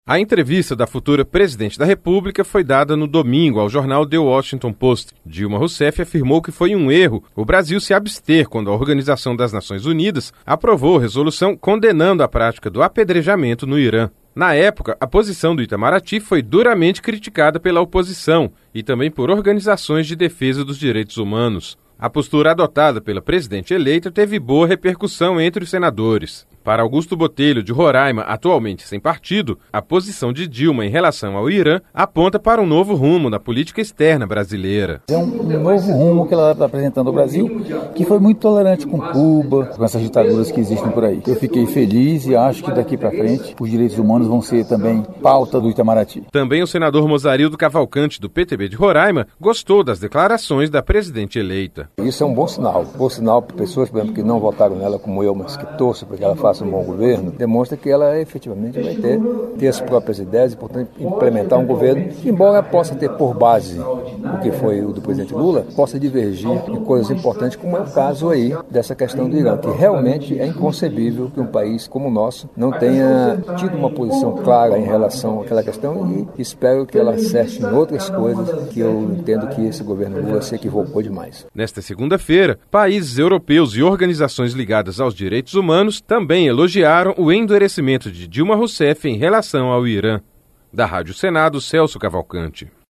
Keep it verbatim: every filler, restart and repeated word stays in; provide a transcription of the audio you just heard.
A entrevista da futura presidente da República foi dada no domingo ao jornal The Washington Post. Dilma Rousseff afirmou que foi um erro o Brasil se abster quando a Organização das Nações Unidas aprovou resolução condenando a prática do apedrejamento no Irã. Na época, a posição do Itamaraty foi duramente criticada pela oposição e também por organizações de defesa dos direitos humanos. A postura adotada pela presidente eleita teve boa repercussão entre os senadores. Para Augusto Botelho, de Roraima, atualmente sem partido, a posição de Dilma em relação ao Irã aponta para um novo rumo na política externa brasileira. É um novo rumo que ela está apresentando ao Brasil, que foi muito tolerante com Cuba, com essas ditaduras que existem por aí. Eu fiquei feliz e acho que daqui para frente os direitos humanos vão ser também pauta do Itamaraty. Também o senador Mozarildo Cavalcante, do P T B de Roraima, gostou das declarações da presidente eleita. Isso é um bom sinal. Um bom sinal para pessoas, por exemplo, que não votaram nela como eu, mas que torçam para que ela faça um bom governo, demonstra que ela efetivamente vai ter, ter as próprias ideias e, portanto, implementar um governo que, embora possa ter por base o que foi o do presidente Lula, possa divergir em coisas importantes, como é o caso aí dessa questão do Irã, que realmente é inconcebível que um país como o nosso não tenha tido uma posição clara em relação àquela questão e espero que ela acerte em outras coisas que eu entendo que esse governo Lula se equivocou demais. Nesta segunda-feira, países europeus e organizações ligadas aos direitos humanos também elogiaram o endurecimento de Dilma Rousseff em relação ao Irã. Da Rádio Senado, Celso Cavalcante.